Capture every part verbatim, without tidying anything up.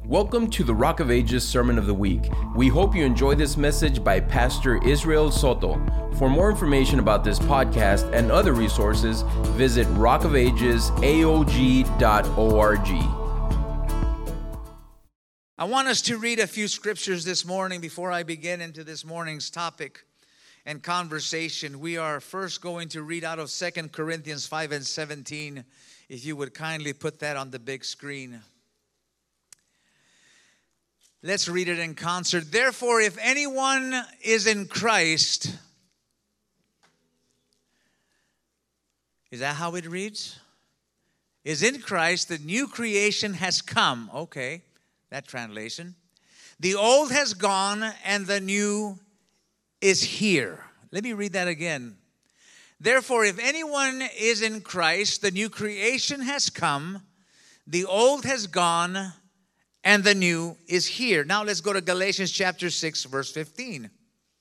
Welcome to the Rock of Ages Sermon of the Week. We hope you enjoy this message by Pastor Israel Soto. For more information about this podcast and other resources, visit rock of ages a o g dot org. I want us to read a few scriptures this morning before I begin into this morning's topic and conversation. We are first going to read out of Second Corinthians five and seventeen. If you would kindly put that on the big screen. Let's read it in concert. Therefore, if anyone is in Christ, is that how it reads? Is in Christ, the new creation has come. Okay, that translation. The old has gone and the new is here. Let me read that again. Therefore, if anyone is in Christ, the new creation has come, the old has gone, and the new is here. Now let's go to Galatians chapter six, verse fifteen.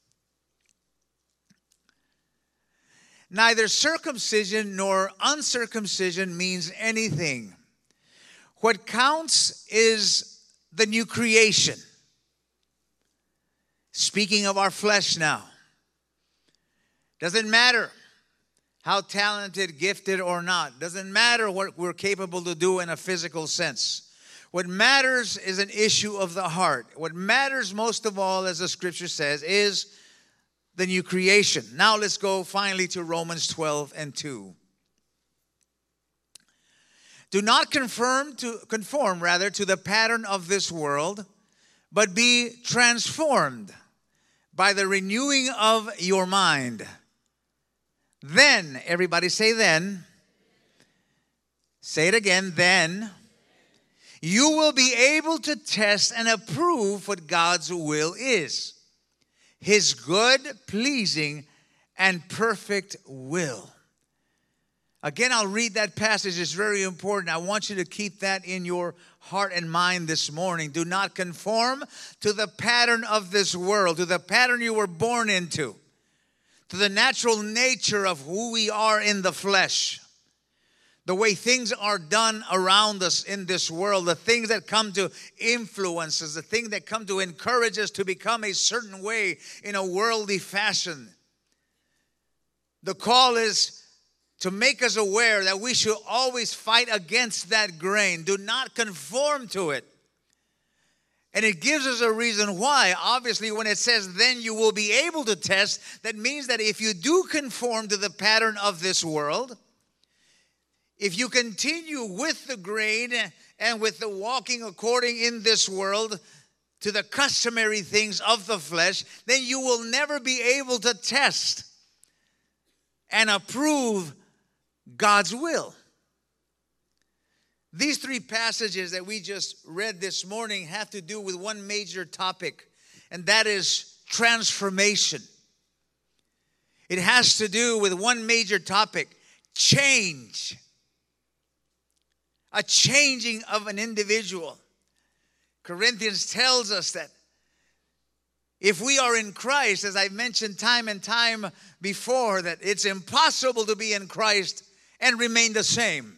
Neither circumcision nor uncircumcision means anything. What counts is the new creation. Speaking of our flesh now. Doesn't matter how talented, gifted, or not. Doesn't matter what we're capable to do in a physical sense. What matters is an issue of the heart. What matters most of all, as the scripture says, is the new creation. Now let's go finally to Romans twelve and two. Do not conform to conform rather to the pattern of this world, but be transformed by the renewing of your mind. Then, everybody say then. Say it again, then. You will be able to test and approve what God's will is. His good, pleasing, and perfect will. Again, I'll read that passage. It's very important. I want you to keep that in your heart and mind this morning. Do not conform to the pattern of this world, to the pattern you were born into, to the natural nature of who we are in the flesh. The way things are done around us in this world, the things that come to influence us, the things that come to encourage us to become a certain way in a worldly fashion. The call is to make us aware that we should always fight against that grain. Do not conform to it. And it gives us a reason why. Obviously, when it says, then you will be able to test, that means that if you do conform to the pattern of this world, if you continue with the grain and with the walking according in this world to the customary things of the flesh, then you will never be able to test and approve God's will. These three passages that we just read this morning have to do with one major topic, and that is transformation. It has to do with one major topic, change. A changing of an individual. Corinthians tells us that if we are in Christ, as I've mentioned time and time before, that it's impossible to be in Christ and remain the same.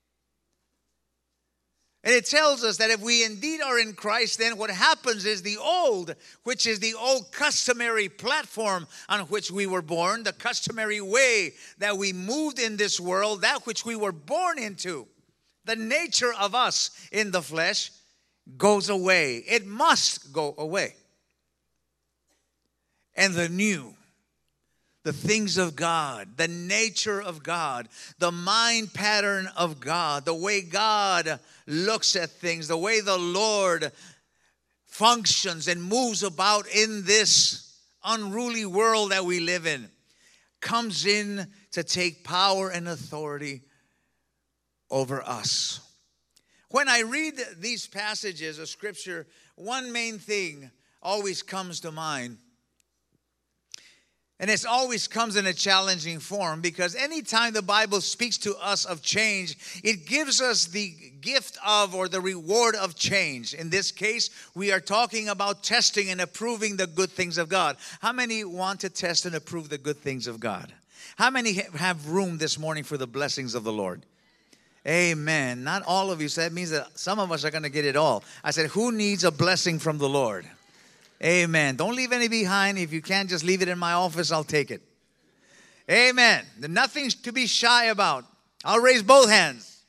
And it tells us that if we indeed are in Christ, then what happens is the old, which is the old customary platform on which we were born, the customary way that we moved in this world, that which we were born into, the nature of us in the flesh goes away. It must go away. And the new, the things of God, the nature of God, the mind pattern of God, the way God looks at things, the way the Lord functions and moves about in this unruly world that we live in, comes in to take power and authority over us. When I read these passages of Scripture, one main thing always comes to mind. And it always comes in a challenging form, because anytime the Bible speaks to us of change, it gives us the gift of or the reward of change. In this case, we are talking about testing and approving the good things of God. How many want to test and approve the good things of God? How many have room this morning for the blessings of the Lord? Amen. Not all of you. So that means that some of us are going to get it all. I said, who needs a blessing from the Lord? Amen. Don't leave any behind. If you can't, just leave it in my office. I'll take it. Amen. There's nothing to be shy about. I'll raise both hands.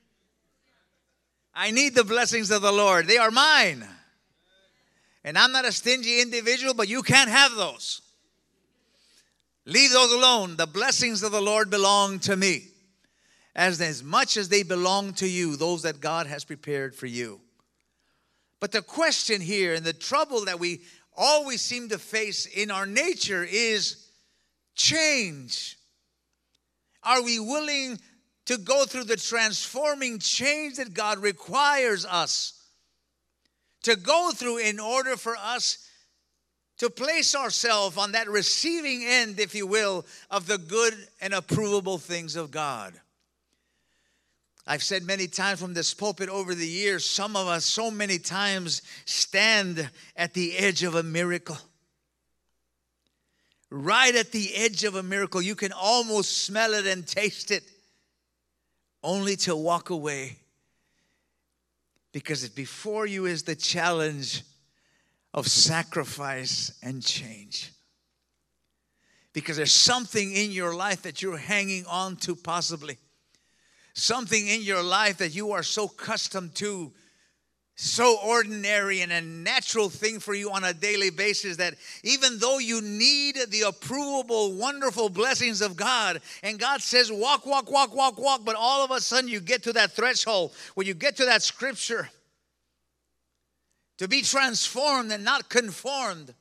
I need the blessings of the Lord. They are mine. And I'm not a stingy individual, but you can't have those. Leave those alone. The blessings of the Lord belong to me. As, as much as they belong to you, those that God has prepared for you. But the question here and the trouble that we always seem to face in our nature is change. Are we willing to go through the transforming change that God requires us to go through in order for us to place ourselves on that receiving end, if you will, of the good and approvable things of God? I've said many times from this pulpit over the years, some of us so many times stand at the edge of a miracle. Right at the edge of a miracle. You can almost smell it and taste it, only to walk away. Because before you is the challenge of sacrifice and change. Because there's something in your life that you're hanging on to possibly. Something in your life that you are so accustomed to, so ordinary and a natural thing for you on a daily basis that even though you need the approvable, wonderful blessings of God, and God says, walk, walk, walk, walk, walk, but all of a sudden you get to that threshold where you get to that scripture to be transformed and not conformed.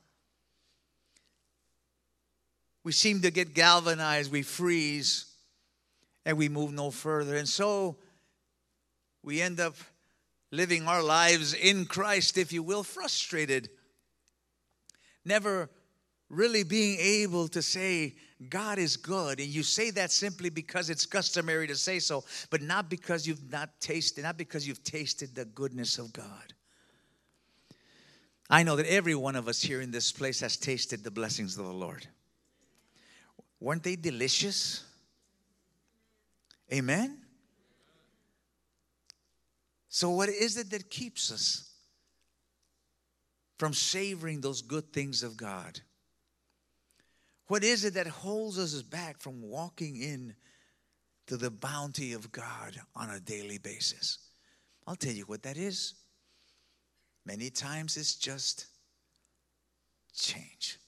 We seem to get galvanized, we freeze, and we move no further. And so we end up living our lives in Christ, if you will, frustrated. Never really being able to say, God is good. And you say that simply because it's customary to say so, but not because you've not tasted, not because you've tasted the goodness of God. I know that every one of us here in this place has tasted the blessings of the Lord. Weren't they delicious? Amen? So what is it that keeps us from savoring those good things of God? What is it that holds us back from walking in to the bounty of God on a daily basis? I'll tell you what that is. Many times it's just change.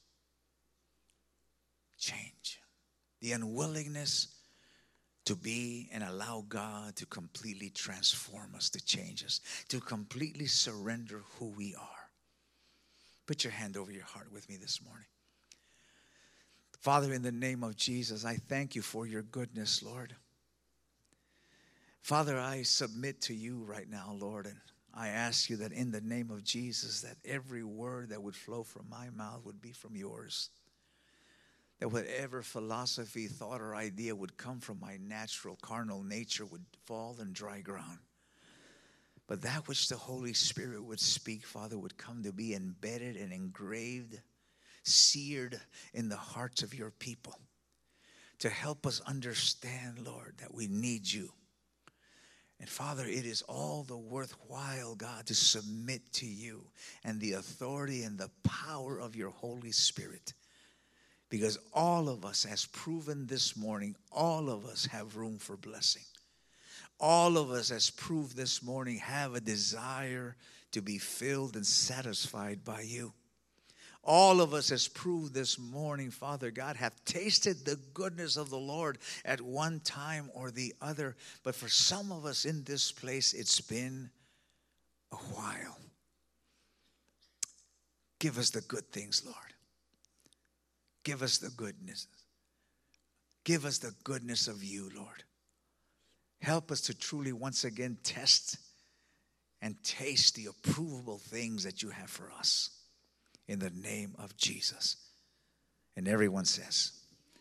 Change. The unwillingness to be and allow God to completely transform us, to change us, to completely surrender who we are. Put your hand over your heart with me this morning. Father, in the name of Jesus, I thank you for your goodness, Lord. Father, I submit to you right now, Lord, and I ask you that in the name of Jesus, that every word that would flow from my mouth would be from yours. That whatever philosophy, thought, or idea would come from my natural, carnal nature would fall in dry ground. But that which the Holy Spirit would speak, Father, would come to be embedded and engraved, seared in the hearts of your people. To help us understand, Lord, that we need you. And Father, it is all the worthwhile, God, to submit to you and the authority and the power of your Holy Spirit. Because all of us, as proven this morning, all of us have room for blessing. All of us, as proved this morning, have a desire to be filled and satisfied by you. All of us, as proved this morning, Father God, have tasted the goodness of the Lord at one time or the other. But for some of us in this place, it's been a while. Give us the good things, Lord. Give us the goodness. Give us the goodness of you, Lord. Help us to truly once again test and taste the approvable things that you have for us. In the name of Jesus. And everyone says,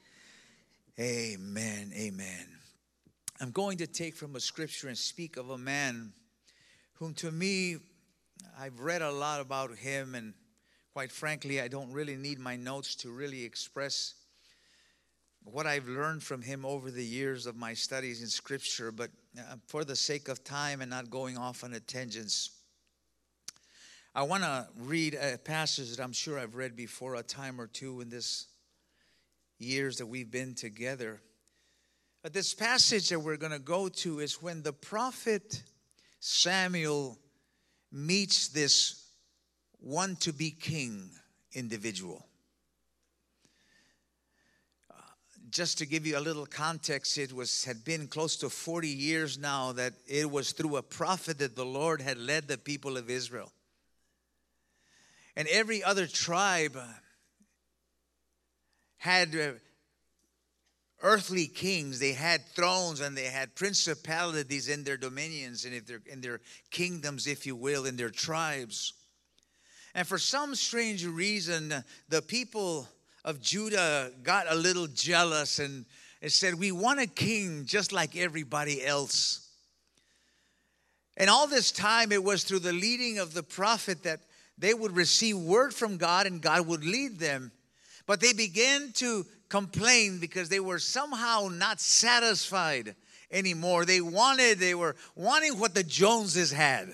amen, amen. I'm going to take from a scripture and speak of a man whom to me, I've read a lot about him, and quite frankly, I don't really need my notes to really express what I've learned from him over the years of my studies in Scripture. But uh, for the sake of time and not going off on a tangents, I want to read a passage that I'm sure I've read before a time or two in this years that we've been together. But this passage that we're going to go to is when the prophet Samuel meets this one to be king individual. Uh, just to give you a little context, it was had been close to forty years now that it was through a prophet that the Lord had led the people of Israel. And every other tribe had uh, earthly kings. They had thrones and they had principalities in their dominions and in their, in their kingdoms, if you will, in their tribes. And for some strange reason, the people of Judah got a little jealous and, and said, we want a king just like everybody else. And all this time, it was through the leading of the prophet that they would receive word from God and God would lead them. But they began to complain because they were somehow not satisfied anymore. They wanted, they were wanting what the Joneses had.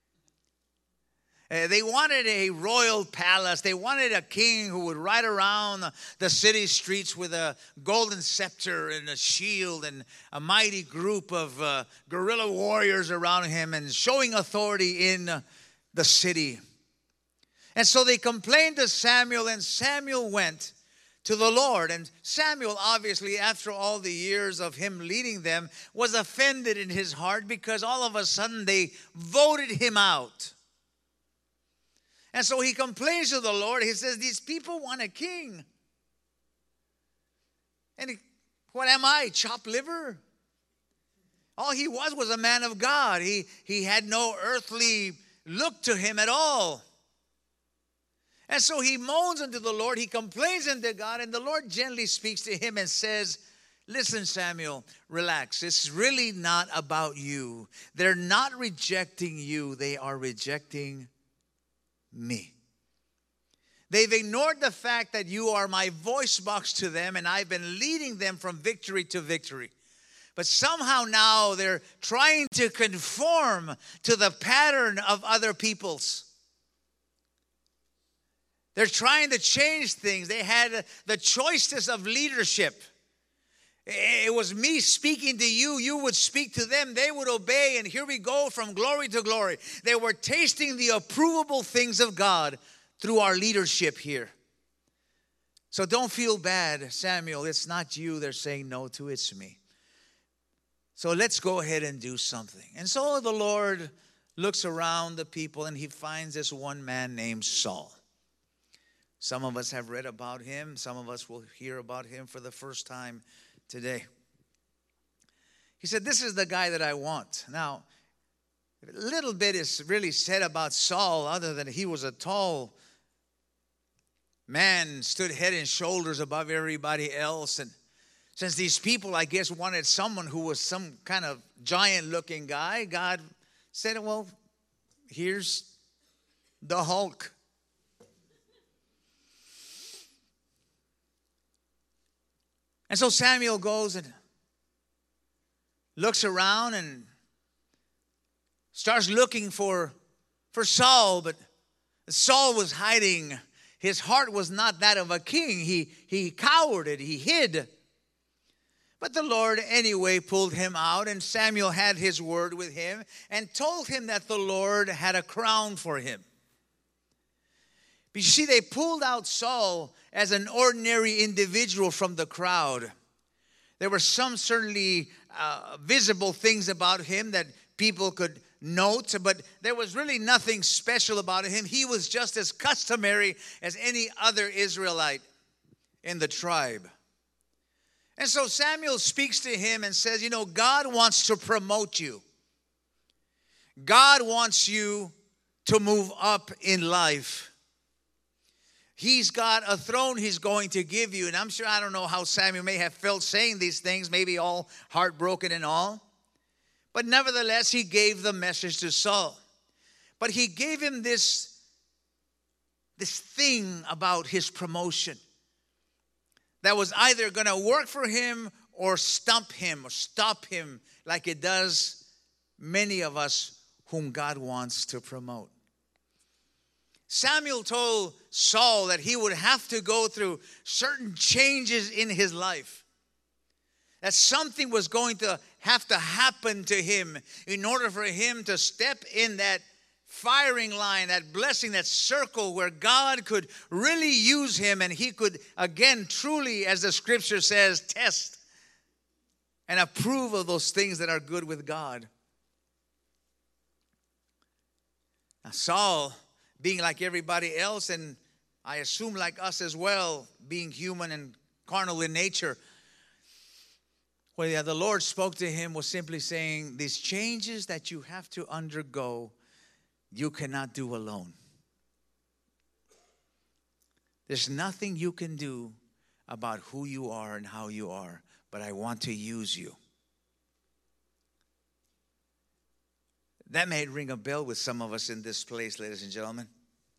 Uh, they wanted a royal palace. They wanted a king who would ride around the city streets with a golden scepter and a shield and a mighty group of uh, guerrilla warriors around him and showing authority in uh, the city. And so they complained to Samuel, and Samuel went to the Lord. And Samuel, obviously, after all the years of him leading them, was offended in his heart because all of a sudden they voted him out. And so he complains to the Lord. He says, these people want a king. And he, what am I, chopped liver? All he was was a man of God. He, he had no earthly look to him at all. And so he moans unto the Lord, he complains unto God, and the Lord gently speaks to him and says, listen, Samuel, relax. It's really not about you. They're not rejecting you. They are rejecting me. They've ignored the fact that you are my voice box to them, and I've been leading them from victory to victory. But somehow now they're trying to conform to the pattern of other peoples. They're trying to change things. They had the choices of leadership. It was me speaking to you. You would speak to them. They would obey. And here we go from glory to glory. They were tasting the approvable things of God through our leadership here. So don't feel bad, Samuel. It's not you they're saying no to. It's me. So let's go ahead and do something. And so the Lord looks around the people and he finds this one man named Saul. Some of us have read about him. Some of us will hear about him for the first time today. He said, this is the guy that I want. Now, a little bit is really said about Saul other than he was a tall man, stood head and shoulders above everybody else. And since these people, I guess, wanted someone who was some kind of giant-looking guy, God said, well, here's the Hulk. And so Samuel goes and looks around and starts looking for, for Saul. But Saul was hiding. His heart was not that of a king. He, he cowered, he hid. But the Lord anyway pulled him out, and Samuel had his word with him and told him that the Lord had a crown for him. But you see, they pulled out Saul as an ordinary individual from the crowd. There were some certainly uh, visible things about him that people could note, but there was really nothing special about him. He was just as customary as any other Israelite in the tribe. And so Samuel speaks to him and says, you know, God wants to promote you. God wants you to move up in life. He's got a throne he's going to give you. And I'm sure, I don't know how Samuel may have felt saying these things, maybe all heartbroken and all. But nevertheless, he gave the message to Saul. But he gave him this, this thing about his promotion that was either going to work for him or stump him or stop him like it does many of us whom God wants to promote. Samuel told Saul that he would have to go through certain changes in his life. That something was going to have to happen to him in order for him to step in that firing line, that blessing, that circle where God could really use him and he could, again, truly, as the scripture says, test and approve of those things that are good with God. Now, Saul, being like everybody else, and I assume like us as well, being human and carnal in nature, what the Lord spoke to him was simply saying, these changes that you have to undergo, you cannot do alone. There's nothing you can do about who you are and how you are, but I want to use you. That may ring a bell with some of us in this place, ladies and gentlemen.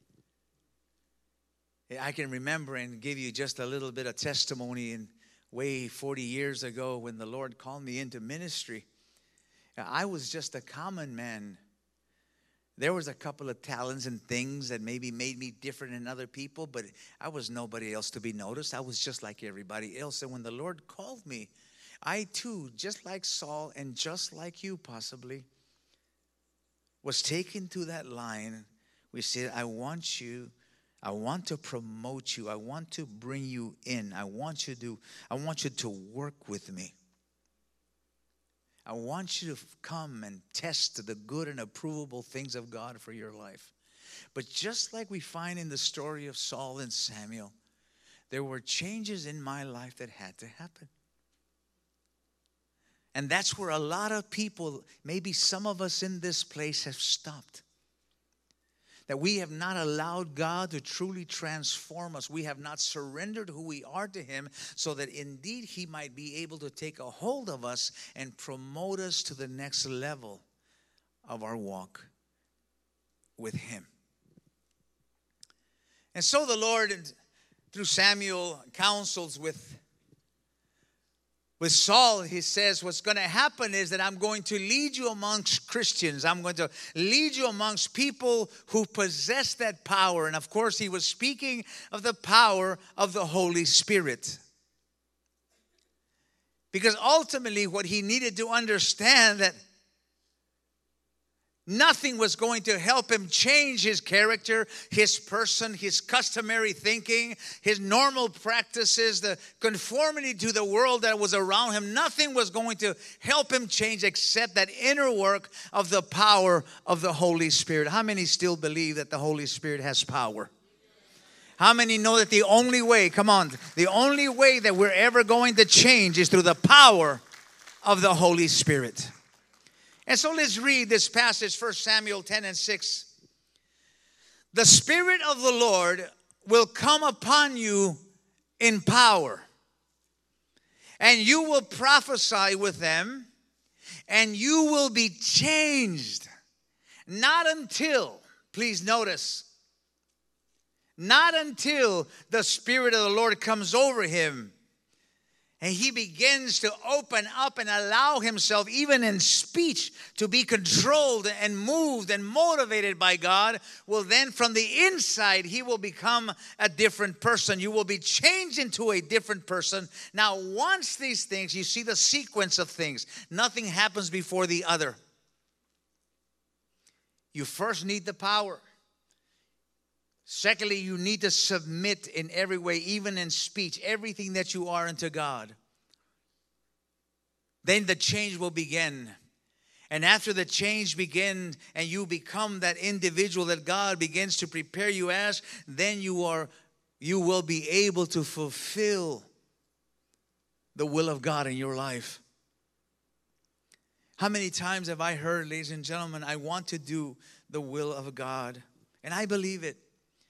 I can remember and give you just a little bit of testimony in way forty years ago when the Lord called me into ministry. I was just a common man. There was a couple of talents and things that maybe made me different than other people, but I was nobody else to be noticed. I was just like everybody else. And when the Lord called me, I too, just like Saul and just like you possibly, was taken to that line. We said, I want you, I want to promote you. I want to bring you in. I want you to, I want you to work with me. I want you to come and test the good and approvable things of God for your life. But just like we find in the story of Saul and Samuel, there were changes in my life that had to happen. And that's where a lot of people, maybe some of us in this place, have stopped. That we have not allowed God to truly transform us. We have not surrendered who we are to Him so that indeed He might be able to take a hold of us and promote us to the next level of our walk with Him. And so the Lord, through Samuel, counsels with With Saul. He says, what's going to happen is that I'm going to lead you amongst Christians. I'm going to lead you amongst people who possess that power. And of course, he was speaking of the power of the Holy Spirit. Because ultimately, what he needed to understand that nothing was going to help him change his character, his person, his customary thinking, his normal practices, the conformity to the world that was around him. Nothing was going to help him change except that inner work of the power of the Holy Spirit. How many still believe that the Holy Spirit has power? How many know that the only way, come on, the only way that we're ever going to change is through the power of the Holy Spirit? And so let's read this passage, First Samuel ten and six. The Spirit of the Lord will come upon you in power, and you will prophesy with them, and you will be changed. Not until, please notice, not until the Spirit of the Lord comes over him and he begins to open up and allow himself, even in speech, to be controlled and moved and motivated by God. Well, then from the inside, he will become a different person. You will be changed into a different person. Now, once these things, you see the sequence of things. Nothing happens before the other. You first need the power. Secondly, you need to submit in every way, even in speech, everything that you are unto God. Then the change will begin. And after the change begins and you become that individual that God begins to prepare you as, then you are, you will be able to fulfill the will of God in your life. How many times have I heard, ladies and gentlemen, I want to do the will of God. And I believe it.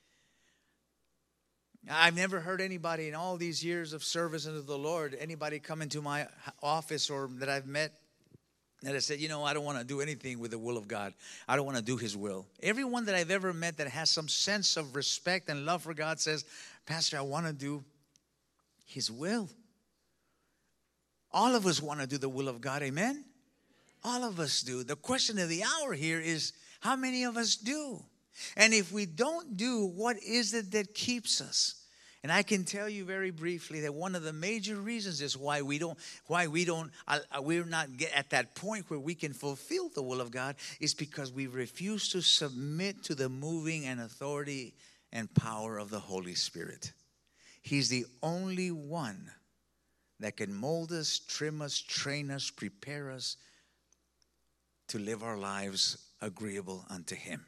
I've never heard anybody in all these years of service unto the Lord, anybody come into my office or that I've met that has said, you know, I don't want to do anything with the will of God. I don't want to do His will. Everyone that I've ever met that has some sense of respect and love for God says, Pastor, I want to do His will. All of us want to do the will of God, amen? All of us do. The question of the hour here is, how many of us do? And if we don't do, what is it that keeps us? And I can tell you very briefly that one of the major reasons is why we don't, why we don't, uh, we're not get at that point where we can fulfill the will of God is because we refuse to submit to the moving and authority and power of the Holy Spirit. He's the only one that can mold us, trim us, train us, prepare us to live our lives agreeable unto Him.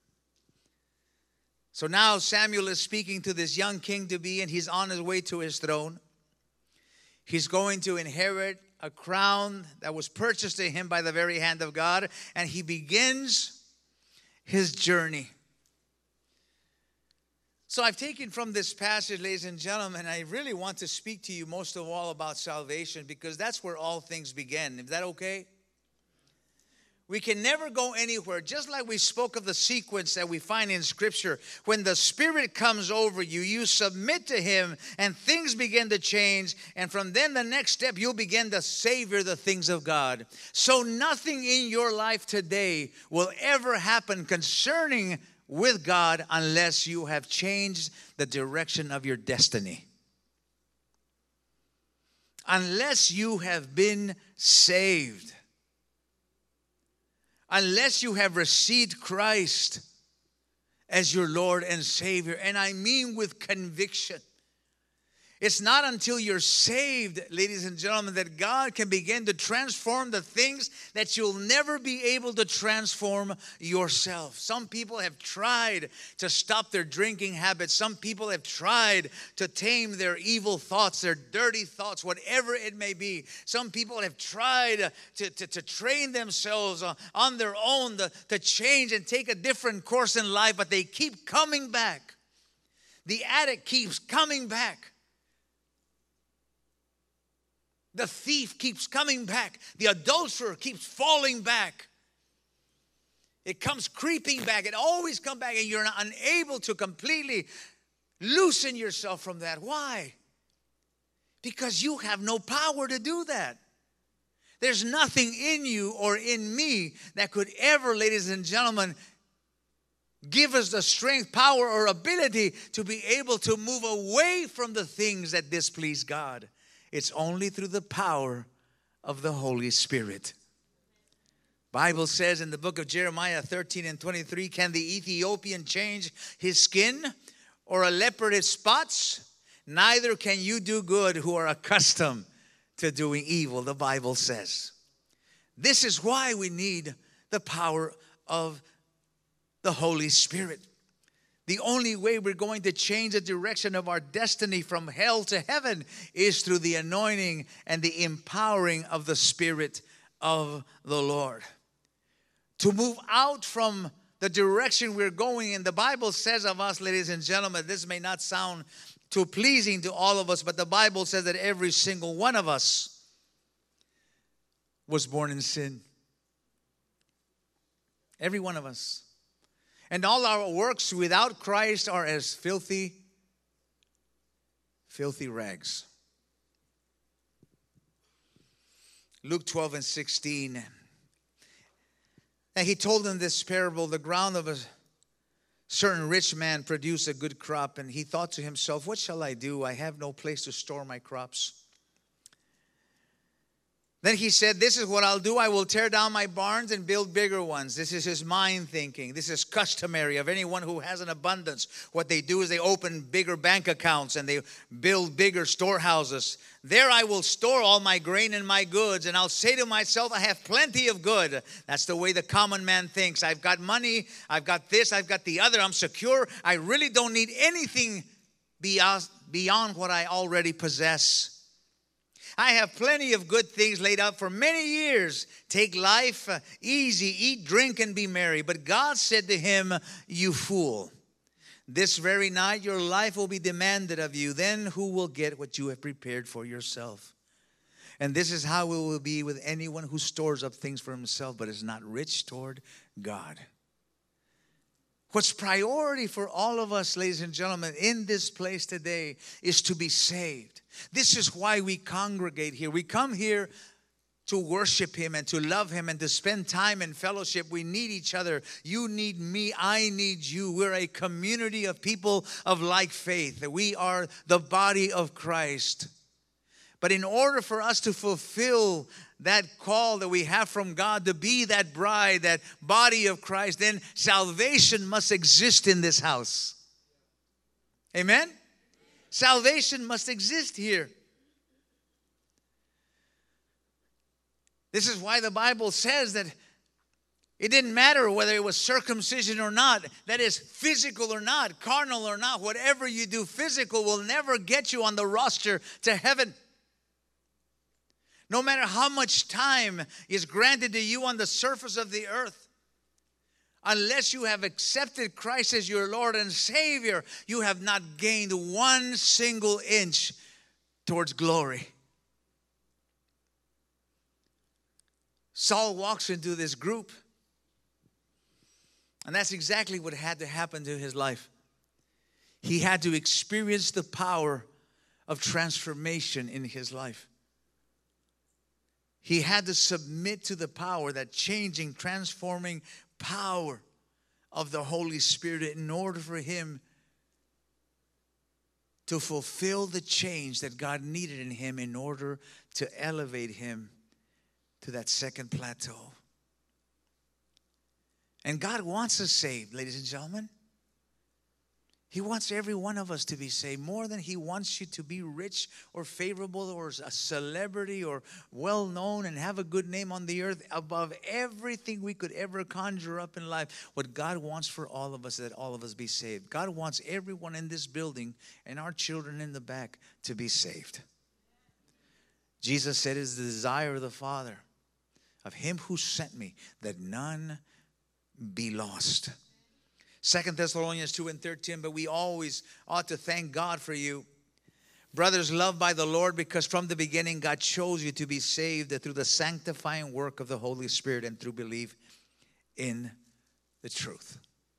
So now Samuel is speaking to this young king-to-be, and he's on his way to his throne. He's going to inherit a crown that was purchased to him by the very hand of God, and he begins his journey. So I've taken from this passage, ladies and gentlemen, I really want to speak to you most of all about salvation, because that's where all things begin. Is that okay? We can never go anywhere, just like we spoke of the sequence that we find in Scripture. When the Spirit comes over you, you submit to Him, and things begin to change. And from then, the next step, you'll begin to savor the things of God. So nothing in your life today will ever happen concerning with God unless you have changed the direction of your destiny. Unless you have been saved. Unless you have received Christ as your Lord and Savior. And I mean with conviction. It's not until you're saved, ladies and gentlemen, that God can begin to transform the things that you'll never be able to transform yourself. Some people have tried to stop their drinking habits. Some people have tried to tame their evil thoughts, their dirty thoughts, whatever it may be. Some people have tried to, to, to train themselves on their own to, to change and take a different course in life, but they keep coming back. The addict keeps coming back. The thief keeps coming back. The adulterer keeps falling back. It comes creeping back. It always comes back, and you're unable to completely loosen yourself from that. Why? Because you have no power to do that. There's nothing in you or in me that could ever, ladies and gentlemen, give us the strength, power, or ability to be able to move away from the things that displease God. It's only through the power of the Holy Spirit. Bible says in the book of Jeremiah thirteen and twenty-three, can the Ethiopian change his skin or a leopard its spots? Neither can you do good who are accustomed to doing evil, the Bible says. This is why we need the power of the Holy Spirit. The only way we're going to change the direction of our destiny from hell to heaven is through the anointing and the empowering of the Spirit of the Lord. To move out from the direction we're going in, the Bible says of us, ladies and gentlemen, this may not sound too pleasing to all of us, but the Bible says that every single one of us was born in sin. Every one of us. And all our works without Christ are as filthy, filthy rags. Luke twelve and sixteen. And he told them this parable. The ground of a certain rich man produced a good crop. And he thought to himself, what shall I do? I have no place to store my crops. Then he said, this is what I'll do. I will tear down my barns and build bigger ones. This is his mind thinking. This is customary of anyone who has an abundance. What they do is they open bigger bank accounts and they build bigger storehouses. There I will store all my grain and my goods. And I'll say to myself, I have plenty of good. That's the way the common man thinks. I've got money. I've got this. I've got the other. I'm secure. I really don't need anything beyond, beyond what I already possess. I have plenty of good things laid out for many years. Take life uh, easy, eat, drink, and be merry. But God said to him, you fool, this very night your life will be demanded of you. Then who will get what you have prepared for yourself? And this is how it will be with anyone who stores up things for himself, but is not rich toward God. What's priority for all of us, ladies and gentlemen, in this place today is to be saved. This is why we congregate here. We come here to worship Him and to love Him and to spend time in fellowship. We need each other. You need me. I need you. We're a community of people of like faith. We are the body of Christ. But in order for us to fulfill that call that we have from God to be that bride, that body of Christ, then salvation must exist in this house. Amen? Salvation must exist here. This is why the Bible says that it didn't matter whether it was circumcision or not, that is physical or not, carnal or not, whatever you do physical will never get you on the roster to heaven. No matter how much time is granted to you on the surface of the earth, unless you have accepted Christ as your Lord and Savior, you have not gained one single inch towards glory. Saul walks into this group, and that's exactly what had to happen to his life. He had to experience the power of transformation in his life. He had to submit to the power, that changing, transforming power of the Holy Spirit in order for him to fulfill the change that God needed in him in order to elevate him to that second plateau. And God wants us saved, ladies and gentlemen. He wants every one of us to be saved more than He wants you to be rich or favorable or a celebrity or well-known and have a good name on the earth. Above everything we could ever conjure up in life, what God wants for all of us is that all of us be saved. God wants everyone in this building and our children in the back to be saved. Jesus said it is the desire of the Father, of Him who sent me, that none be lost. Second Thessalonians two and thirteen, but we always ought to thank God for you, brothers loved by the Lord, because from the beginning God chose you to be saved through the sanctifying work of the Holy Spirit and through belief in the truth.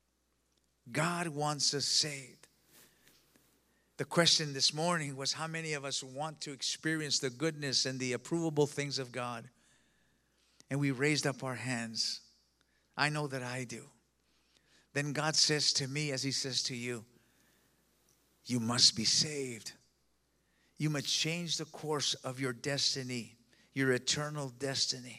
God wants us saved. The question this morning was, how many of us want to experience the goodness and the approvable things of God? And we raised up our hands. I know that I do. Then God says to me, as He says to you, you must be saved. You must change the course of your destiny, your eternal destiny.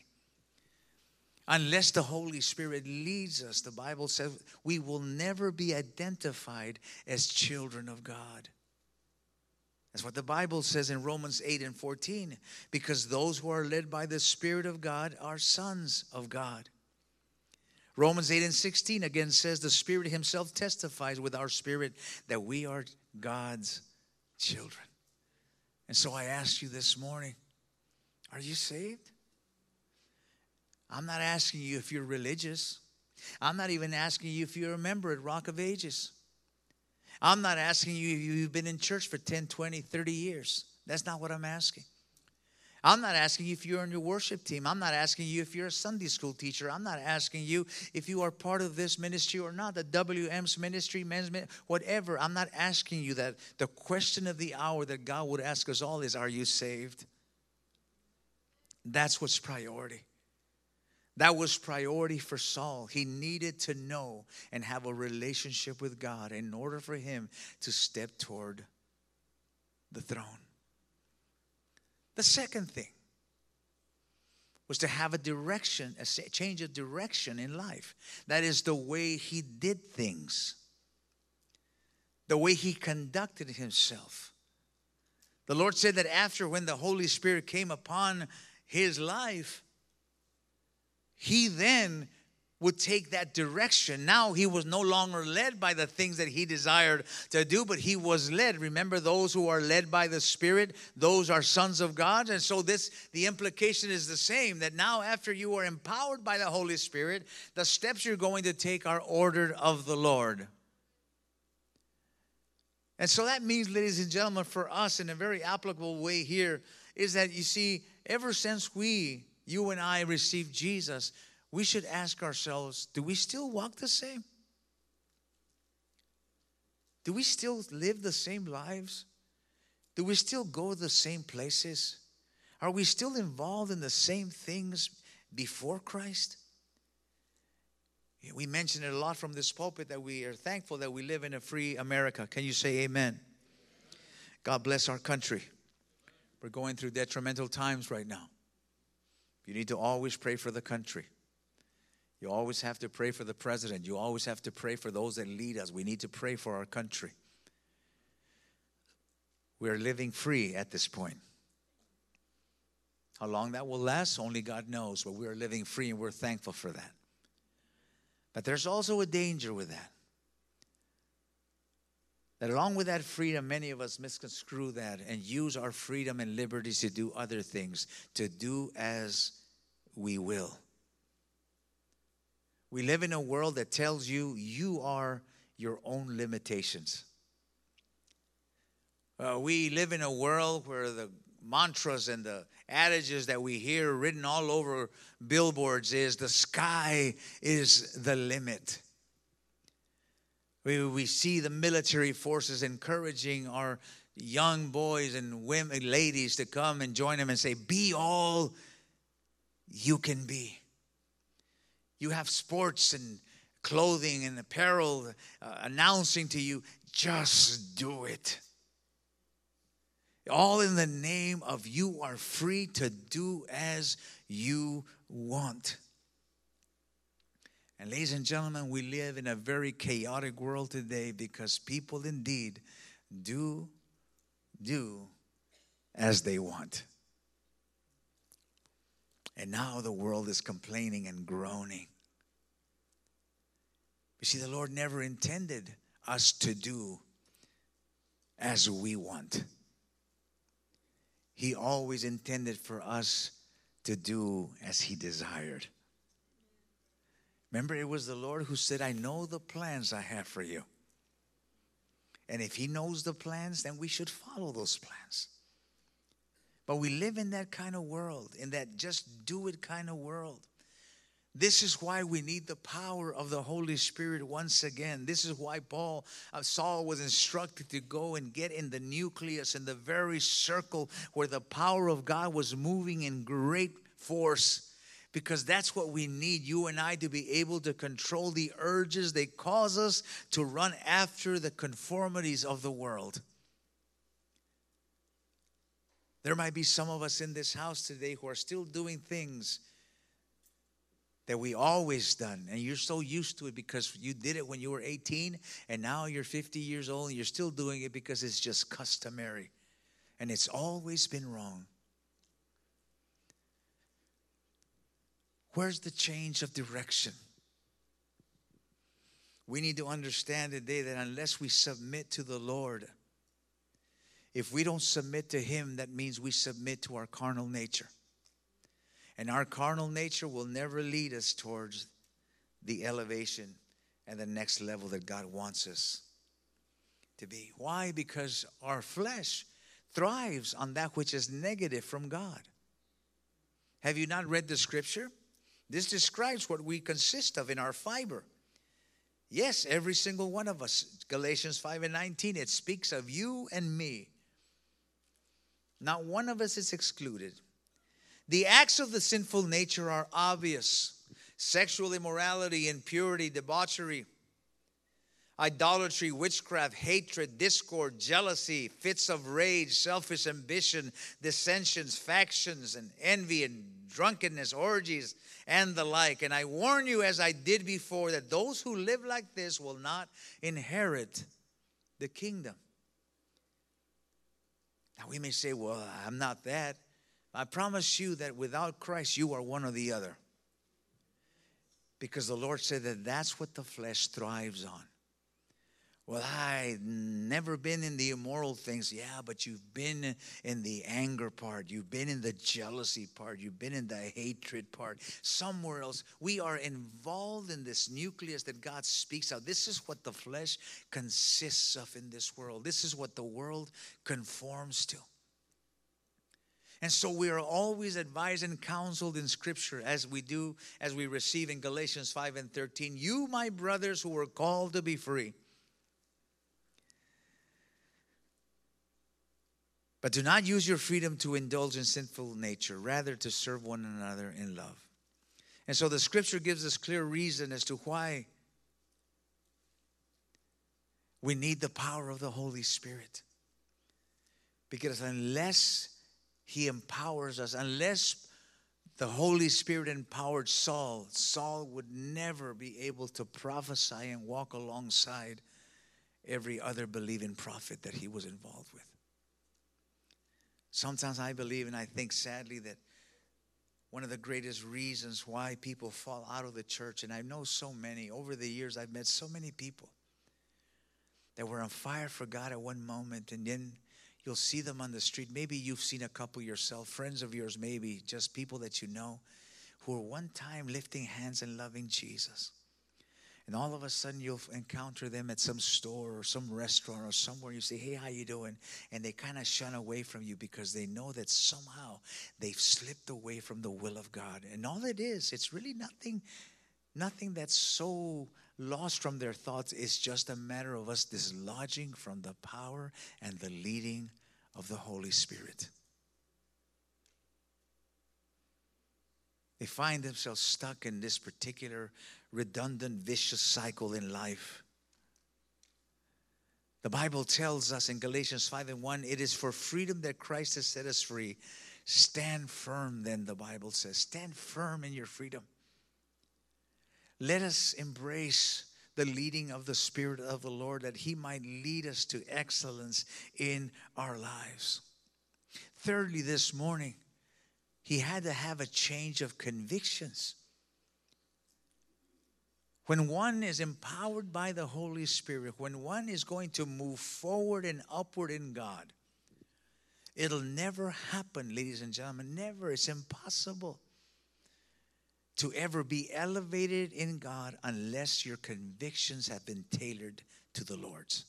Unless the Holy Spirit leads us, the Bible says we will never be identified as children of God. That's what the Bible says in Romans eight and fourteen. Because those who are led by the Spirit of God are sons of God. Romans eight and sixteen again says the Spirit Himself testifies with our spirit that we are God's children. And so I ask you this morning, are you saved? I'm not asking you if you're religious. I'm not even asking you if you're a member at Rock of Ages. I'm not asking you if you've been in church for ten, twenty, thirty years. That's not what I'm asking. I'm not asking you if you're on your worship team. I'm not asking you if you're a Sunday school teacher. I'm not asking you if you are part of this ministry or not, the W M's ministry, men's ministry, whatever. I'm not asking you that. The question of the hour that God would ask us all is, are you saved? That's what's priority. That was priority for Saul. He needed to know and have a relationship with God in order for him to step toward the throne. The second thing was to have a direction, a change of direction in life. That is the way he did things, the way he conducted himself. The Lord said that after, when the Holy Spirit came upon his life, he then would take that direction. Now he was no longer led by the things that he desired to do, but he was led. Remember, those who are led by the Spirit, those are sons of God. And so this, the implication is the same, that now after you are empowered by the Holy Spirit, the steps you're going to take are ordered of the Lord. And so that means, ladies and gentlemen, for us in a very applicable way here, is that, you see, ever since we, you and I, received Jesus, we should ask ourselves, do we still walk the same? Do we still live the same lives? Do we still go to the same places? Are we still involved in the same things before Christ? We mention it a lot from this pulpit that we are thankful that we live in a free America. Can you say amen? God bless our country. We're going through detrimental times right now. You need to always pray for the country. You always have to pray for the president. You always have to pray for those that lead us. We need to pray for our country. We are living free at this point. How long that will last, only God knows. But we are living free and we're thankful for that. But there's also a danger with that. That along with that freedom, many of us misconstrue that and use our freedom and liberties to do other things, to do as we will. We live in a world that tells you you are your own limitations. Uh, we live in a world where the mantras and the adages that we hear written all over billboards is the sky is the limit. We, we see the military forces encouraging our young boys and women, ladies to come and join them and say, be all you can be. You have sports and clothing and apparel uh, announcing to you, just do it. All in the name of you are free to do as you want. And ladies and gentlemen, we live in a very chaotic world today because people indeed do, do as they want. And now the world is complaining and groaning. You see, the Lord never intended us to do as we want. He always intended for us to do as He desired. Remember, it was the Lord who said, I know the plans I have for you. And if He knows the plans, then we should follow those plans. But we live in that kind of world, in that just do it kind of world. This is why we need the power of the Holy Spirit once again. This is why Paul, uh, Saul was instructed to go and get in the nucleus, in the very circle where the power of God was moving in great force. Because that's what we need, you and I, to be able to control the urges that cause us to run after the conformities of the world. There might be some of us in this house today who are still doing things that we always done, and you're so used to it because you did it when you were eighteen, and now you're fifty years old, and you're still doing it because it's just customary, and it's always been wrong. Where's the change of direction? We need to understand today that unless we submit to the Lord, if we don't submit to Him, that means we submit to our carnal nature. And our carnal nature will never lead us towards the elevation and the next level that God wants us to be. Why? Because our flesh thrives on that which is negative from God. Have you not read the scripture? This describes what we consist of in our fiber. Yes, every single one of us. Galatians five and nineteen, it speaks of you and me. Not one of us is excluded. The acts of the sinful nature are obvious. Sexual immorality, impurity, debauchery, idolatry, witchcraft, hatred, discord, jealousy, fits of rage, selfish ambition, dissensions, factions, and envy, and drunkenness, orgies, and the like. And I warn you, as I did before, that those who live like this will not inherit the kingdom. Now we may say, well, I'm not that. I promise you that without Christ, you are one or the other. Because the Lord said that that's what the flesh thrives on. Well, I've never been in the immoral things. Yeah, but you've been in the anger part. You've been in the jealousy part. You've been in the hatred part. Somewhere else, we are involved in this nucleus that God speaks of. This is what the flesh consists of in this world. This is what the world conforms to. And so we are always advised and counseled in Scripture, as we do, as we receive in Galatians five and thirteen. You, my brothers, who were called to be free, But do not use your freedom to indulge in sinful nature, rather to serve one another in love. And so the scripture gives us clear reason as to why we need the power of the Holy Spirit. Because unless He empowers us, unless the Holy Spirit empowered Saul, Saul would never be able to prophesy and walk alongside every other believing prophet that he was involved with. Sometimes I believe, and I think sadly, that one of the greatest reasons why people fall out of the church, and I know so many, over the years I've met so many people that were on fire for God at one moment, and then you'll see them on the street. Maybe you've seen a couple yourself, friends of yours, maybe just people that you know who were one time lifting hands and loving Jesus. And all of a sudden you'll encounter them at some store or some restaurant or somewhere. You say, hey, how you doing? And they kind of shun away from you because they know that somehow they've slipped away from the will of God. And all it is, it's really nothing, nothing that's so lost from their thoughts. It's just a matter of us dislodging from the power and the leading of the Holy Spirit. They find themselves stuck in this particular redundant, vicious cycle in life. The Bible tells us in Galatians five and one, it is for freedom that Christ has set us free. Stand firm, then, the Bible says. Stand firm in your freedom. Let us embrace the leading of the Spirit of the Lord, that He might lead us to excellence in our lives. Thirdly, this morning, he had to have a change of convictions. When one is empowered by the Holy Spirit, when one is going to move forward and upward in God, it'll never happen, ladies and gentlemen, never. It's impossible to ever be elevated in God unless your convictions have been tailored to the Lord's.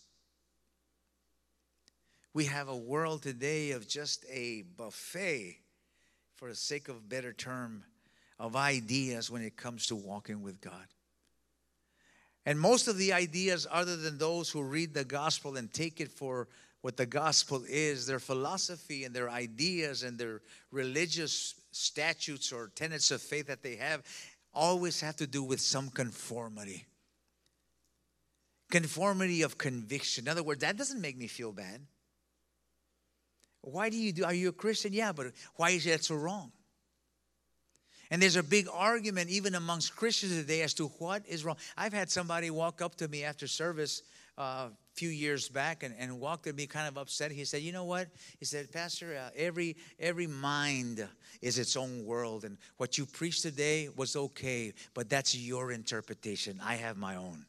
We have a world today of just a buffet, for the sake of a better term, of ideas when it comes to walking with God. And most of the ideas, other than those who read the gospel and take it for what the gospel is, their philosophy and their ideas and their religious statutes or tenets of faith that they have, always have to do with some conformity. Conformity of conviction. In other words, that doesn't make me feel bad. Why do you do? Are you a Christian? Yeah, but why is that so wrong? And there's a big argument even amongst Christians today as to what is wrong. I've had somebody walk up to me after service uh, a few years back and, and walked to me kind of upset. He said, you know what? He said, Pastor, uh, every every mind is its own world. And what you preached today was okay, but that's your interpretation. I have my own.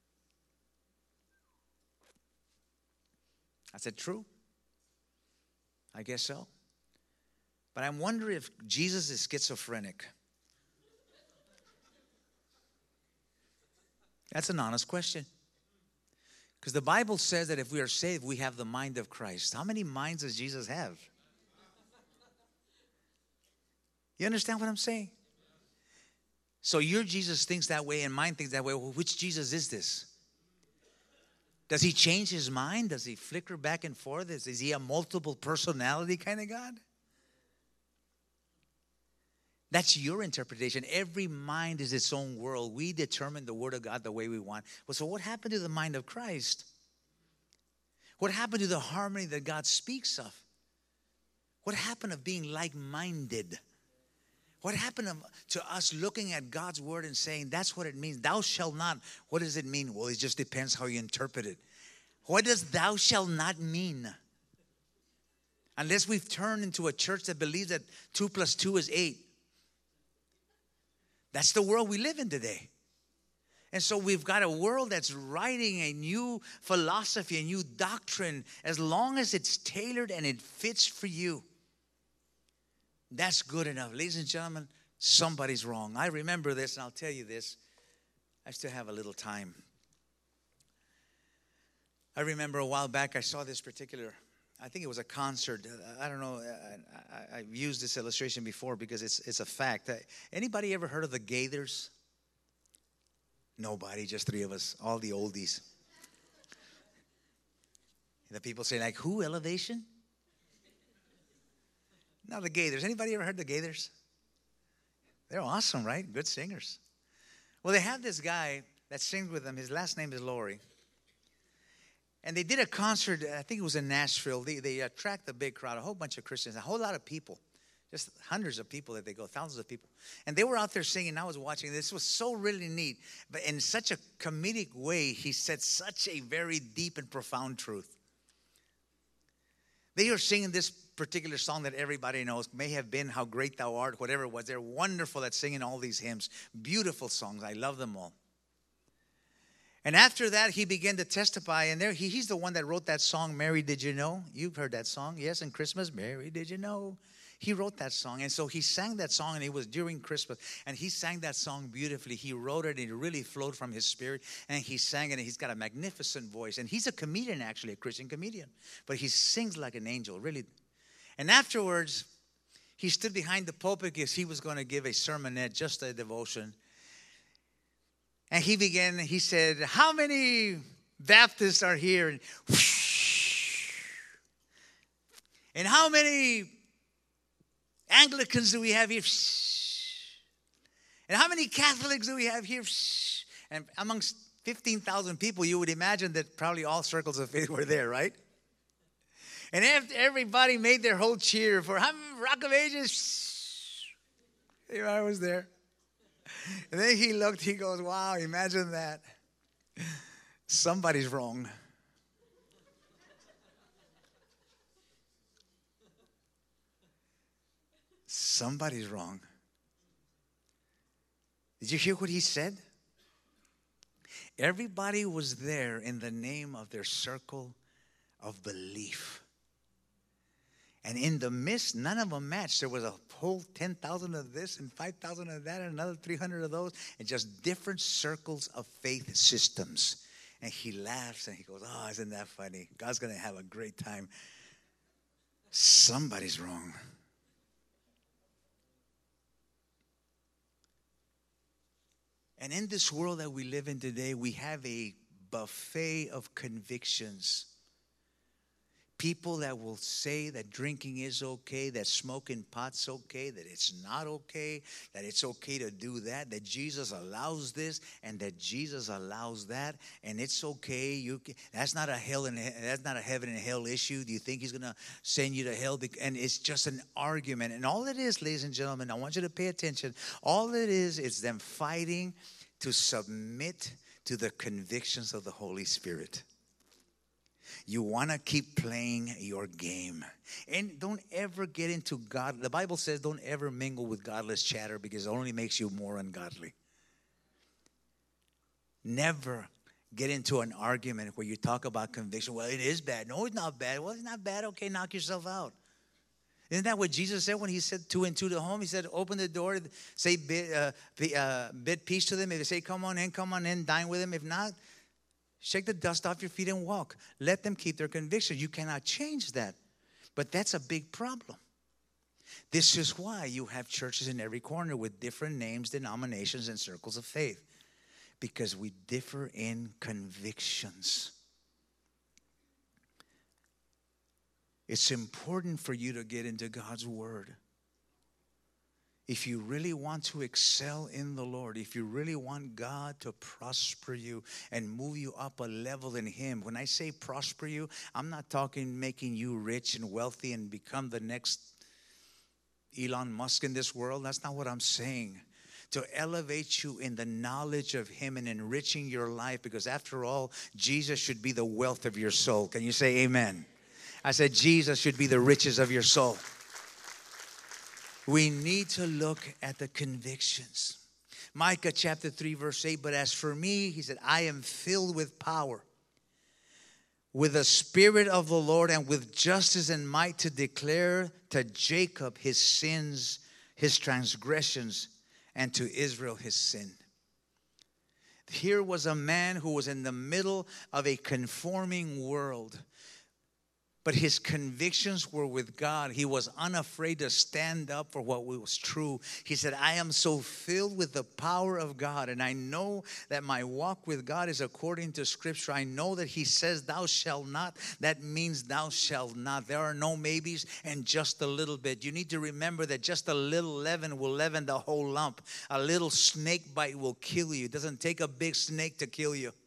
I said, true. I guess so. But I'm wondering if Jesus is schizophrenic. That's an honest question. Because the Bible says that if we are saved, we have the mind of Christ. How many minds does Jesus have? You understand what I'm saying? So your Jesus thinks that way and mine thinks that way. Well, which Jesus is this? Does he change his mind? Does he flicker back and forth? Is, is he a multiple personality kind of God? That's your interpretation. Every mind is its own world. We determine the Word of God the way we want. Well, so what happened to the mind of Christ? What happened to the harmony that God speaks of? What happened of being like-minded? What happened to us looking at God's word and saying, that's what it means. Thou shalt not. What does it mean? Well, it just depends how you interpret it. What does thou shalt not mean? Unless we've turned into a church that believes that two plus two is eight. That's the world we live in today. And so we've got a world that's writing a new philosophy, a new doctrine, as long as it's tailored and it fits for you. That's good enough. Ladies and gentlemen, somebody's wrong. I remember this, and I'll tell you this. I still have a little time. I remember a while back I saw this particular, I think it was a concert. I don't know. I, I, I've used this illustration before because it's it's a fact. Anybody ever heard of the Gaithers? Nobody, just three of us, all the oldies. The people say, like, who, Elevation? Now the Gaithers. Anybody ever heard the Gaithers? They're awesome, right? Good singers. Well, they have this guy that sings with them. His last name is Laurie. And they did a concert, I think it was in Nashville. They, they attract a big crowd, a whole bunch of Christians, a whole lot of people. Just hundreds of people that they go, thousands of people. And they were out there singing. I was watching. This was so really neat. But in such a comedic way, he said such a very deep and profound truth. They were singing this particular song that everybody knows, May Have Been, How Great Thou Art, whatever it was. They're wonderful at singing all these hymns. Beautiful songs. I love them all. And after that, he began to testify. And there, he, he's the one that wrote that song, Mary, Did You Know? You've heard that song. Yes, in Christmas, Mary, Did You Know? He wrote that song. And so he sang that song, and it was during Christmas. And he sang that song beautifully. He wrote it, and it really flowed from his spirit. And he sang it, and he's got a magnificent voice. And he's a comedian, actually, a Christian comedian. But he sings like an angel, really. And afterwards, he stood behind the pulpit because he was going to give a sermonette, just a devotion. And he began, he said, how many Baptists are here? And, whoosh, and how many Anglicans do we have here? And how many Catholics do we have here? And amongst fifteen thousand people, you would imagine that probably all circles of faith were there, right? And after everybody made their whole cheer for Rock of Ages, I was there. And then he looked, he goes, wow, imagine that. Somebody's wrong. Somebody's wrong. Did you hear what he said? Everybody was there in the name of their circle of belief. And in the midst, none of them matched. There was a whole ten thousand of this and five thousand of that and another three hundred of those. And just different circles of faith systems. And he laughs and he goes, oh, isn't that funny? God's going to have a great time. Somebody's wrong. And in this world that we live in today, we have a buffet of convictions. People that will say that drinking is okay, that smoking pot's okay, that it's not okay, that it's okay to do that, that Jesus allows this and that Jesus allows that, and it's okay. You can, that's not a hell and that's not a heaven and hell issue. Do you think he's going to send you to hell? And it's just an argument. And all it is, ladies and gentlemen, I want you to pay attention. All it is is them fighting to submit to the convictions of the Holy Spirit. You want to keep playing your game. And don't ever get into God. The Bible says don't ever mingle with godless chatter because it only makes you more ungodly. Never get into an argument where you talk about conviction. Well, it is bad. No, it's not bad. Well, it's not bad. Okay, knock yourself out. Isn't that what Jesus said when he said two and two to home? He said, open the door, say bid, uh, uh, bid peace to them. If they say, come on in, come on in, dine with them. If not, shake the dust off your feet and walk. Let them keep their conviction. You cannot change that. But that's a big problem. This is why you have churches in every corner with different names, denominations, and circles of faith. Because we differ in convictions. It's important for you to get into God's Word. If you really want to excel in the Lord, if you really want God to prosper you and move you up a level in Him. When I say prosper you, I'm not talking making you rich and wealthy and become the next Elon Musk in this world. That's not what I'm saying. To elevate you in the knowledge of Him and enriching your life, because after all, Jesus should be the wealth of your soul. Can you say amen? I said Jesus should be the riches of your soul. We need to look at the convictions. Micah chapter three verse eight, but as for me, he said, I am filled with power, with the Spirit of the Lord, and with justice and might to declare to Jacob his sins, his transgressions, and to Israel his sin. Here was a man who was in the middle of a conforming world. but his convictions were with God. He was unafraid to stand up for what was true. He said, I am so filled with the power of God, and I know that my walk with God is according to Scripture. I know that he says, thou shalt not. That means thou shalt not. There are no maybes and just a little bit. You need to remember that just a little leaven will leaven the whole lump. A little snake bite will kill you. It doesn't take a big snake to kill you.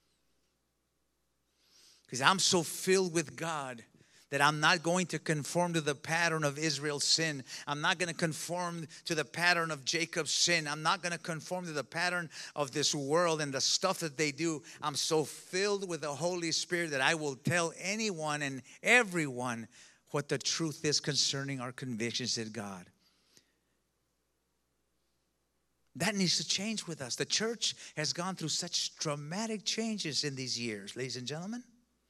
Because I'm so filled with God that I'm not going to conform to the pattern of Israel's sin. I'm not going to conform to the pattern of Jacob's sin. I'm not going to conform to the pattern of this world and the stuff that they do. I'm so filled with the Holy Spirit that I will tell anyone and everyone what the truth is concerning our convictions in God. That needs to change with us. The church has gone through such dramatic changes in these years, ladies and gentlemen.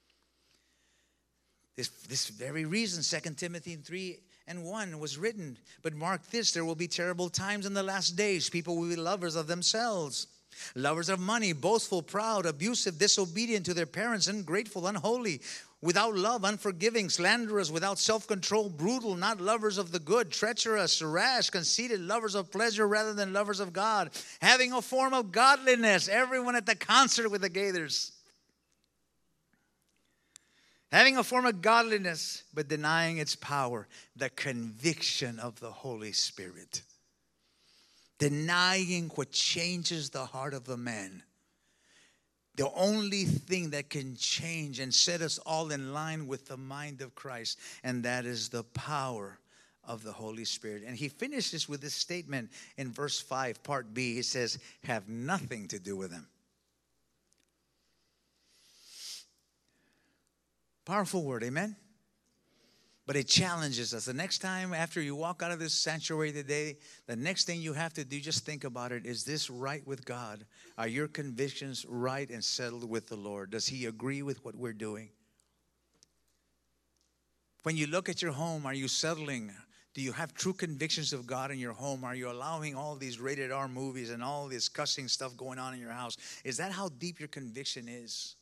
This, this very reason, Second Timothy three and one was written. But mark this, there will be terrible times in the last days. People will be lovers of themselves, lovers of money, boastful, proud, abusive, disobedient to their parents, ungrateful, unholy, without love, unforgiving, slanderous, without self-control, brutal, not lovers of the good, treacherous, rash, conceited, lovers of pleasure rather than lovers of God, having a form of godliness. Everyone at the concert with the Gaithers. Having a form of godliness, but denying its power. The conviction of the Holy Spirit. Denying what changes the heart of a man. The only thing that can change and set us all in line with the mind of Christ. And that is the power of the Holy Spirit. And he finishes with this statement in verse five, part B. He says, have nothing to do with them. Powerful word, amen? But it challenges us. The next time after you walk out of this sanctuary today, the next thing you have to do, just think about it. Is this right with God? Are your convictions right and settled with the Lord? Does he agree with what we're doing? When you look at your home, are you settling? Do you have true convictions of God in your home? Are you allowing all these rated R movies and all this cussing stuff going on in your house? Is that how deep your conviction is?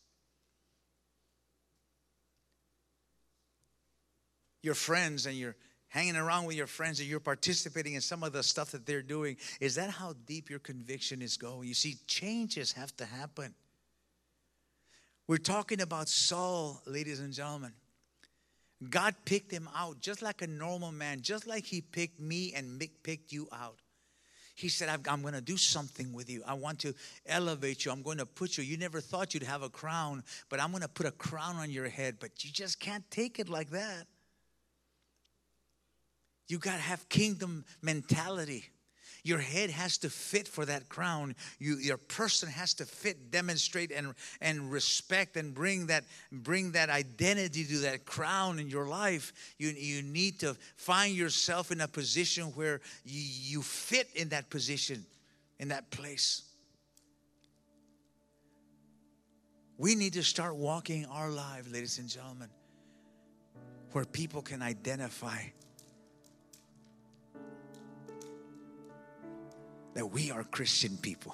Your friends, and you're hanging around with your friends, and you're participating in some of the stuff that they're doing. Is that how deep your conviction is going? You see, changes have to happen. We're talking about Saul, ladies and gentlemen. God picked him out just like a normal man, just like he picked me and picked you out. He said, I'm going to do something with you. I want to elevate you. I'm going to put you. You never thought you'd have a crown, but I'm going to put a crown on your head. But you just can't take it like that. You got to have kingdom mentality. Your head has to fit for that crown. You, your person has to fit, demonstrate, and, and respect, and bring that, bring that identity to that crown in your life. You, you need to find yourself in a position where you, you fit in that position, in that place. We need to start walking our lives, ladies and gentlemen, where people can identify that we are Christian people.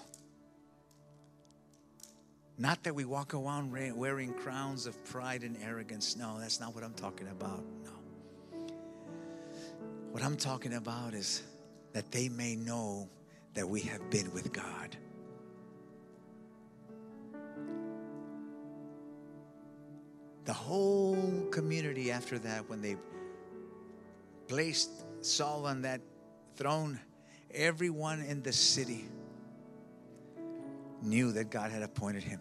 Not that we walk around wearing crowns of pride and arrogance. No, that's not what I'm talking about. No. What I'm talking about is that they may know that we have been with God. The whole community after that, when they placed Saul on that throne, everyone in the city knew that God had appointed him.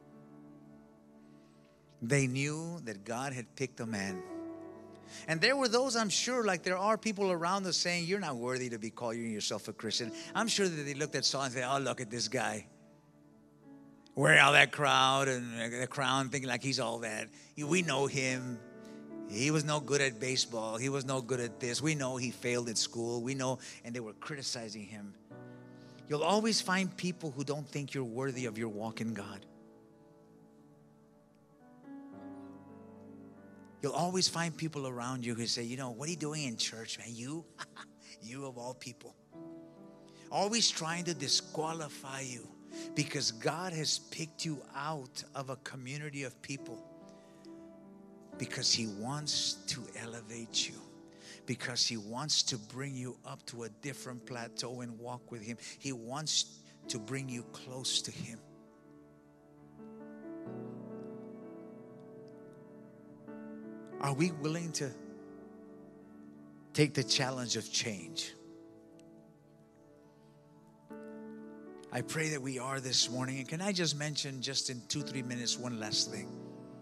They knew that God had picked a man. And there were those, I'm sure, like there are people around us saying, you're not worthy to be calling yourself a Christian. I'm sure that they looked at Saul and said, oh, look at this guy. Wearing all that crowd and the crown, thinking like he's all that. We know him. He was no good at baseball. He was no good at this. We know he failed at school. We know, and they were criticizing him. You'll always find people who don't think you're worthy of your walk in God. You'll always find people around you who say, you know, what are you doing in church, man? You? You of all people. Always trying to disqualify you because God has picked you out of a community of people because He wants to elevate you. Because He wants to bring you up to a different plateau and walk with Him. He wants to bring you close to Him. Are we willing to take the challenge of change? I pray that we are this morning. And can I just mention, just in two, three minutes, one last thing?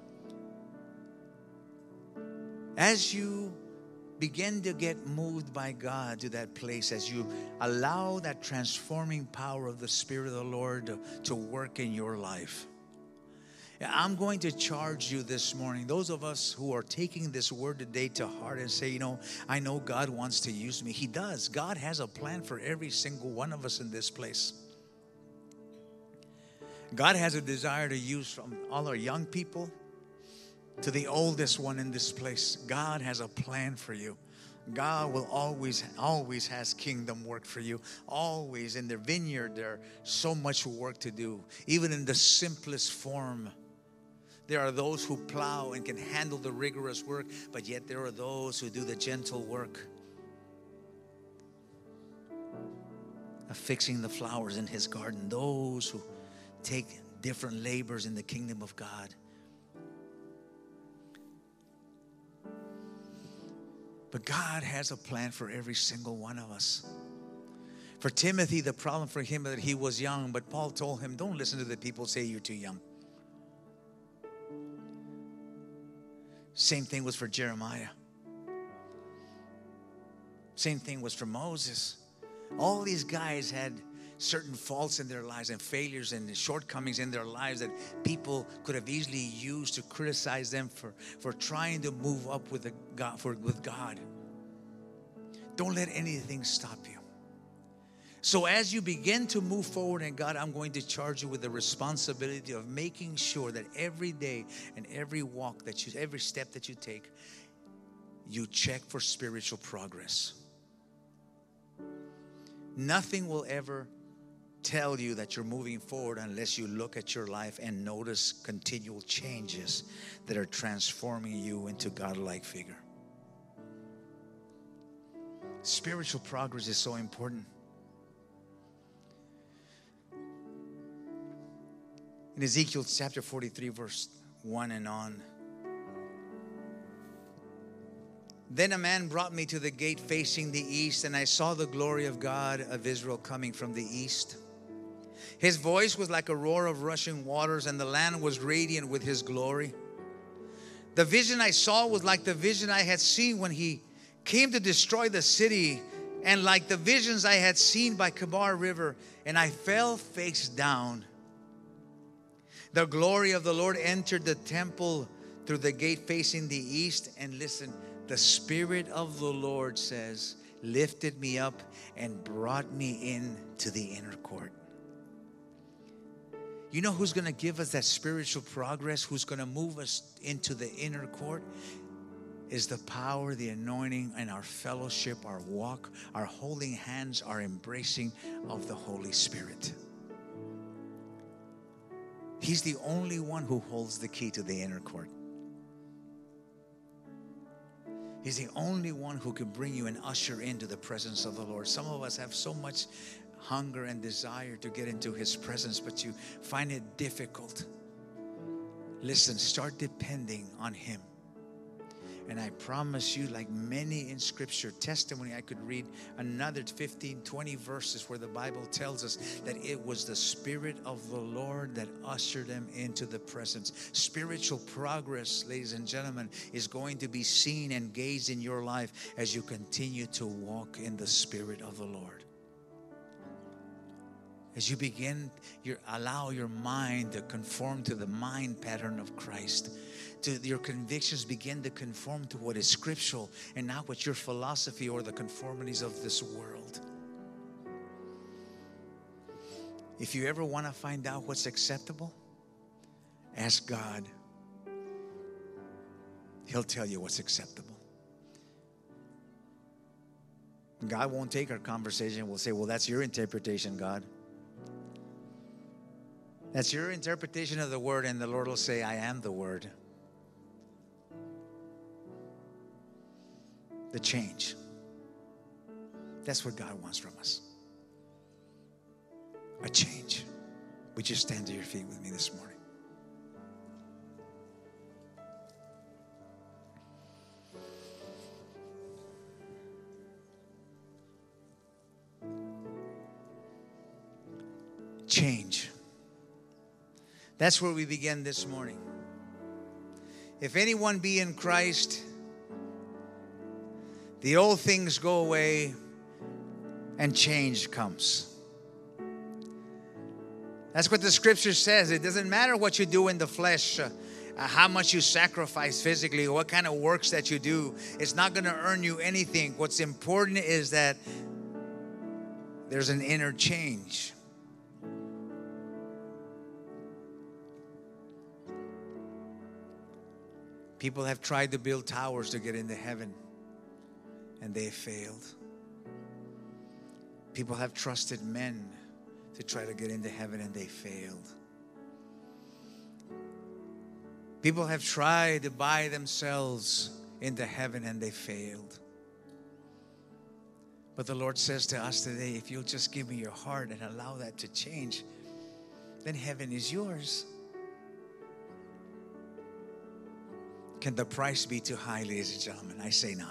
As you begin to get moved by God to that place, as you allow that transforming power of the Spirit of the Lord to, to work in your life, I'm going to charge you this morning, those of us who are taking this word today to heart and say, you know, I know God wants to use me. He does. God has a plan for every single one of us in this place. God has a desire to use from all our young people to the oldest one in this place. God has a plan for you. God will always, always has kingdom work for you. Always in their vineyard, there's so much work to do. Even in the simplest form, there are those who plow and can handle the rigorous work, but yet there are those who do the gentle work of fixing the flowers in His garden. Those who take different labors in the kingdom of God. But God has a plan for every single one of us. For Timothy, the problem for him that he was young, but Paul told him, don't listen to the people say you're too young. Same thing was for Jeremiah. Same thing was for Moses. All these guys had certain faults in their lives and failures and shortcomings in their lives that people could have easily used to criticize them for, for trying to move up with, the God, for, with God. Don't let anything stop you. So as you begin to move forward in God, I'm going to charge you with the responsibility of making sure that every day and every walk that you, every step that you take, you check for spiritual progress. Nothing will ever tell you that you're moving forward unless you look at your life and notice continual changes that are transforming you into God-like figure. Spiritual progress is so important. In Ezekiel chapter forty-three, verse one and on. Then a man brought me to the gate facing the east, and I saw the glory of God of Israel coming from the east. His voice was like a roar of rushing waters, and the land was radiant with His glory. The vision I saw was like the vision I had seen when He came to destroy the city, and like the visions I had seen by Kebar River, and I fell face down. The glory of the Lord entered the temple through the gate facing the east, and listen, the Spirit of the Lord says, lifted me up and brought me into the inner court. You know who's going to give us that spiritual progress? Who's going to move us into the inner court? Is the power, the anointing, and our fellowship, our walk, our holding hands, our embracing of the Holy Spirit. He's the only one who holds the key to the inner court. He's the only one who can bring you and usher into the presence of the Lord. Some of us have so much hunger and desire to get into His presence, but you find it difficult. Listen, start depending on Him. And I promise you, like many in Scripture, testimony, I could read another fifteen, twenty verses where the Bible tells us that it was the Spirit of the Lord that ushered them into the presence. Spiritual progress, ladies and gentlemen, is going to be seen and gauged in your life as you continue to walk in the Spirit of the Lord. As you begin, you allow your mind to conform to the mind pattern of Christ. To your convictions begin to conform to what is scriptural and not what your philosophy or the conformities of this world. If you ever want to find out what's acceptable, ask God. He'll tell you what's acceptable. God won't take our conversation. We'll say, well, that's your interpretation, God. That's your interpretation of the word, and the Lord will say, I am the word. the change. That's what God wants from us. A change. Would you stand to your feet with me this morning? Change. That's where we begin this morning. If anyone be in Christ, the old things go away and change comes. That's what the scripture says. It doesn't matter what you do in the flesh, uh, how much you sacrifice physically, or what kind of works that you do. It's not going to earn you anything. What's important is that there's an inner change. People have tried to build towers to get into heaven, and they failed. People have trusted men to try to get into heaven, and they failed. People have tried to buy themselves into heaven, and they failed. But the Lord says to us today, if you'll just give me your heart and allow that to change, then heaven is yours. Can the price be too high, ladies and gentlemen? I say not.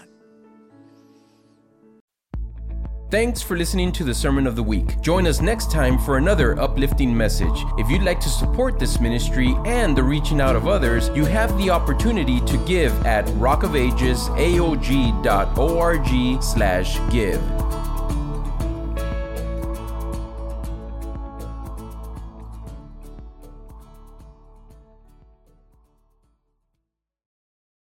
Thanks for listening to the Sermon of the Week. Join us next time for another uplifting message. If you'd like to support this ministry and the reaching out of others, you have the opportunity to give at rockofagesaog dot org slash give.